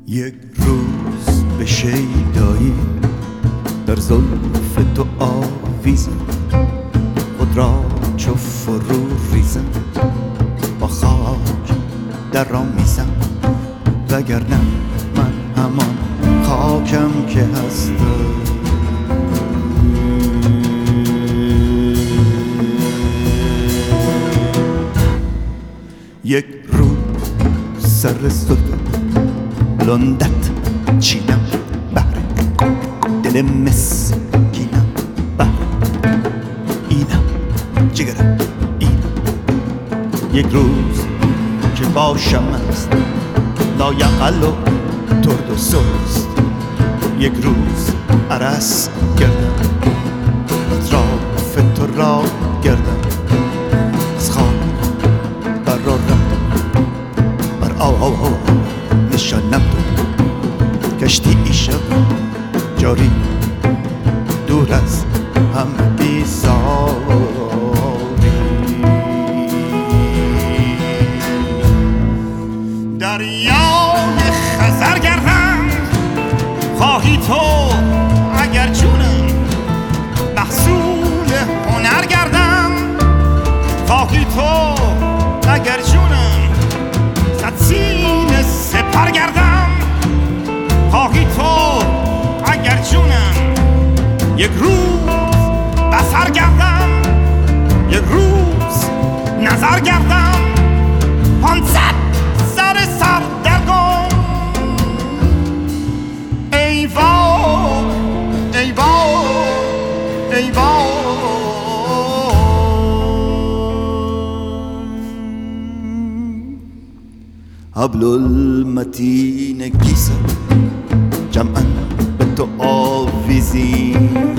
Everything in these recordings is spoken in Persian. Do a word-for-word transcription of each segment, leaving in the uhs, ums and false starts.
یک روز به شیدایی در زلف تو آویزم، خود را چو فرو ریزم، با خاک در آمیزم، وگرنه من همان خاکم که هستم. یک روز سر زلف لندت چینم، بهر دل مسکینم، بهر اینم جگرم اینم. یک روز که باشم است لایقل و ترد و سست، یک روز عرس گردم، اطراف تو را گردم، از خانه بر را رفتم، بر آه نشانم تو کشتی ایشب جاری، دور از هم بیزاری. دریای خزر گردم، خواهی تو اگر جونم، محصول هنر گردم، خواهی تو اگر جونم، صد سینه سپر گردم، خواهی تو اگر جونم، یک روز بصر گردم، یک روز نظر گردم، پانصد سر سر درگم. ای وای ای وای ای وای. حبل المتین کیسه جمعاً به تو آویزیم،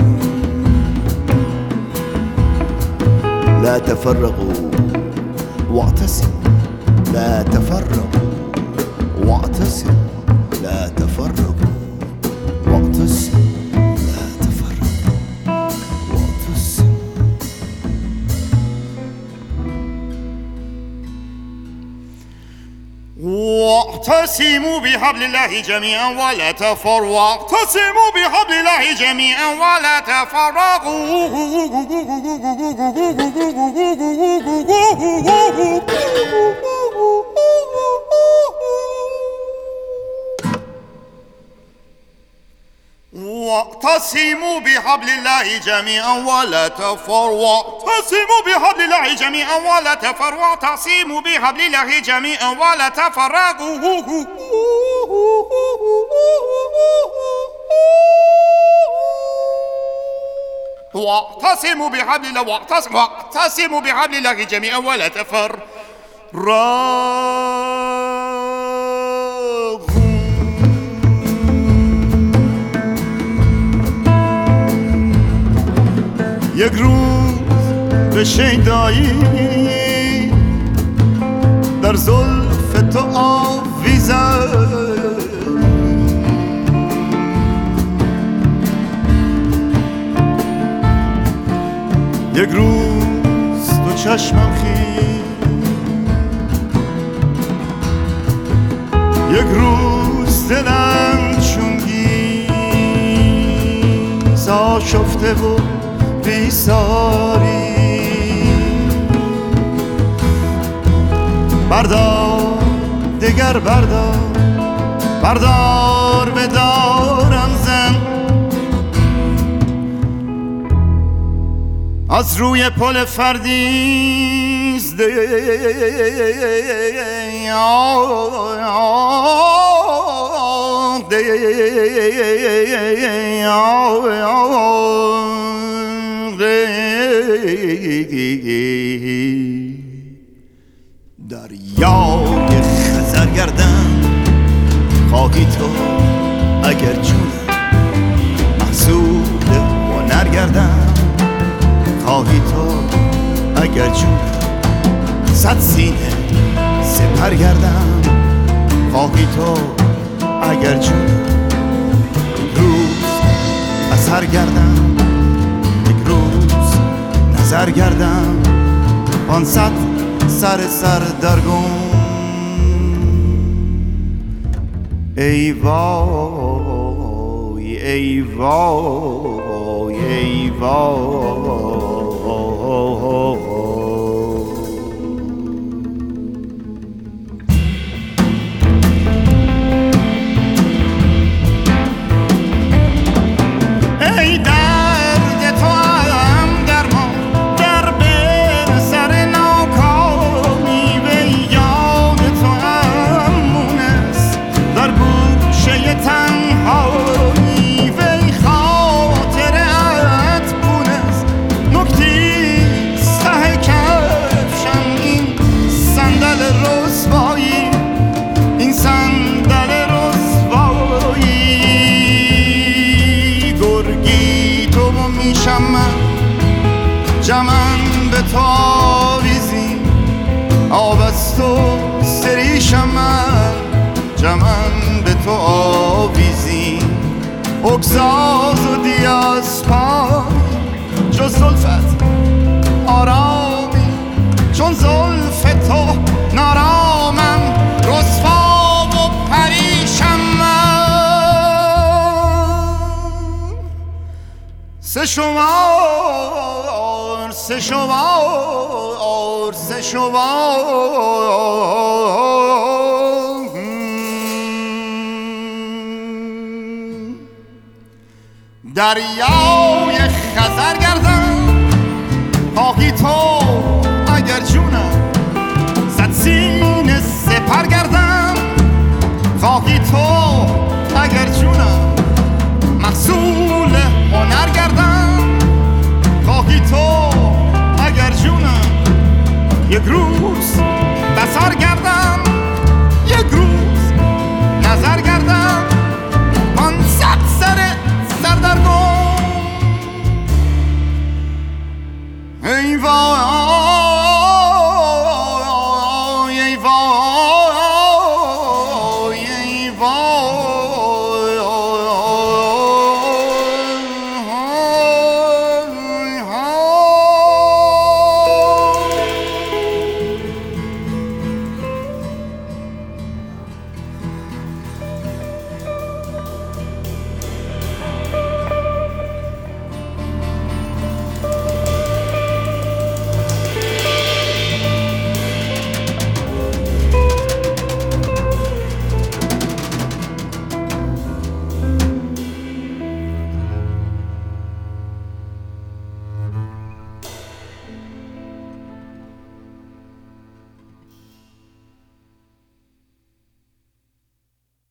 لا تفرقوا واعتصموا، لا تفرقوا واعتصموا، لا تفرقوا واعتصموا، لا تفرقوا واعتصموا. واعتصموا بحبل الله جميعا ولا تفرقوا، واعتصموا بحبل الله جميعا ولا تفرقوا. واعتصموا بحبل الله جميعا ولا تفرقوا، واعتصموا بحبل الله جميعا ولا تفرقوا، واعتصموا بحبل الله جميعا ولا تفرقوا. واعتصموا بحبل الله، واعتصموا بحبل الله جميعا ولا تفرقوا. یک روز به شیدایی در زلف تو آویزم، یک روز تو چشمم خیز، یک روز دلم چونگیز آشفته و بیساری. بردار دگر بردار، بردار بدارم زن، از روی پل فردیز دریای خزر گردم، خواهی تو اگر جونم، محصول هنر گردم، خواهی تو اگر جونم، صد سینه سپر گردم، خواهی تو اگر جونم، روز اثر گردم، یک روز نظر گردم، پانصد سر سر درگم. ای وای ای وای ای وای. ای درد تو هم درمان در بر سر ناکامی، و یاد تو هم مونس در گوشه تنهایی، و خاطرت بونس نکتی سه کفشم این صندل رسوایی، این صندل رسوایی. گرگی تو میشم من جمن به تو آویزی، آب از تو سریشم من جمن به تو آویزی. اگزاز و دیاسپای جز زلفت آرامی، چون زلف تو نارامم رسوا و پریشم من. سه شمار سه شمار سه شمار دریای خزر گردم، خواهی تو اگر جونم صد سینه سپر گردم، خواهی تو اگر جونم محصول هنر گردم، خواهی تو اگر جونم یک روز بصر گردم، یک روز نظر گردم، پانصد سر سردرگم. ای وای ای وای ای وای